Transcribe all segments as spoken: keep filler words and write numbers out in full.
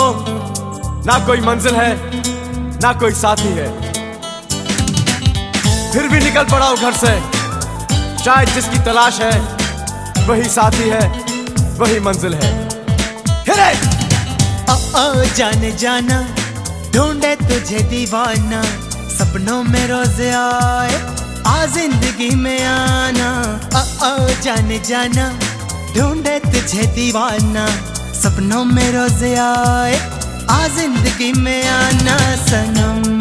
ना कोई मंजिल है ना कोई साथी है, फिर भी निकल पड़ा हूं घर से। शायद जिसकी तलाश है वही साथी है, वही मंजिल है। हिरे! ओ ओ जाने जाना ढूंढे तुझे दीवाना, सपनों में रोज आए आ जिंदगी में आना। ओ ओ जाने जाना ढूंढे तुझे दीवाना, सपनों में रोज आए आ जिंदगी में आना सनम।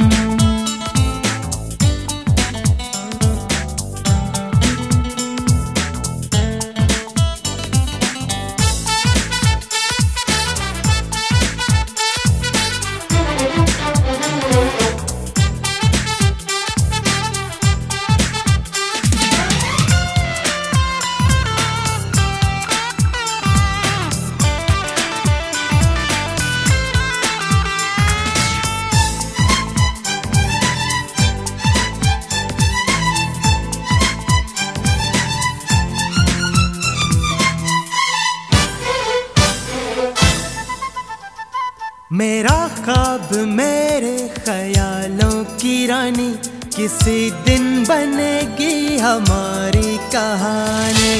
मेरा ख्वाब मेरे ख्यालों की रानी, किसी दिन बनेगी हमारी कहानी।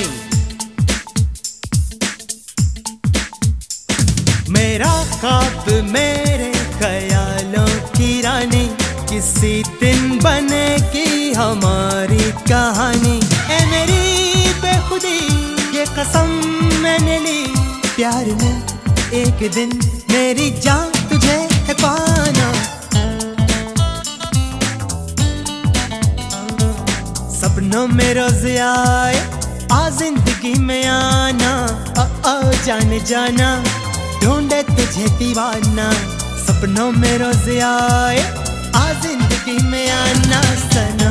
मेरा ख्वाब मेरे ख्यालों की रानी, किसी दिन बनेगी हमारी कहानी। ए मेरी बेखुदी ये कसम मैंने ली, प्यार में एक दिन मेरी जान तुझे है पाना। सपनों में रोज आए आ जिंदगी में आना। ओ ओ जाने जाना ढूंढे तुझे दीवाना, सपनों में रोज आए आ जिंदगी में आना सनम।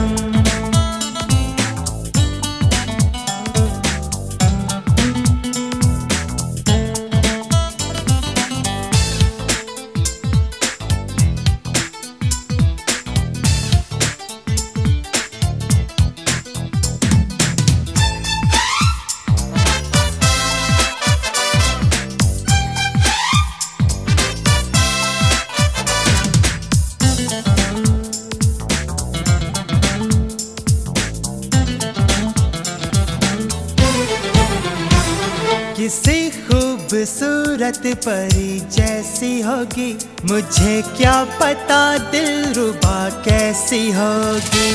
किसी खूबसूरत परी जैसी होगी, मुझे क्या पता दिलरुबा कैसी होगी।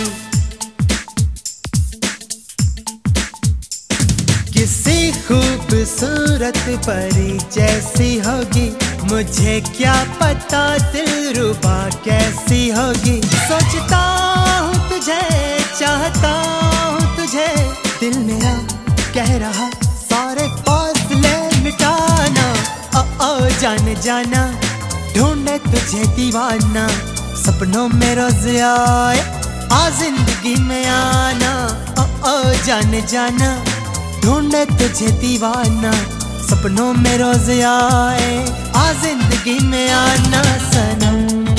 किसी खूबसूरत परी जैसी होगी, मुझे क्या पता दिलरुबा कैसी होगी। सोचता हूँ तुझे चाहता हूँ तुझे, दिल मेरा कह रहा सारे फासले मिटाना। ओ ओ जाने जाना ढूंढे तुझे दीवाना, सपनों में रोज आए आ जिंदगी में आना। ओ ओ जाने जाना ढूंढे तुझे दीवाना, सपनों में रोज आए आ जिंदगी में आना सनम।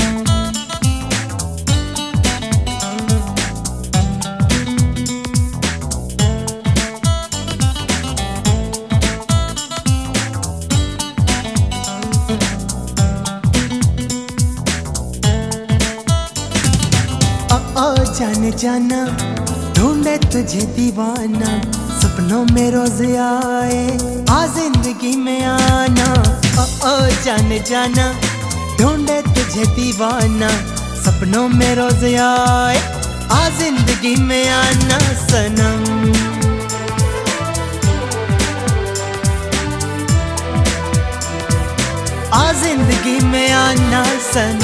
जाने जाना ढूंढे तुझे दीवाना, सपनों में रोज आए आ जिंदगी में आना। ओ ओ जाने जाना ढूंढे तुझे दीवाना, सपनों में रोज आए आ जिंदगी में आना सनम। आ जिंदगी में आना सनम।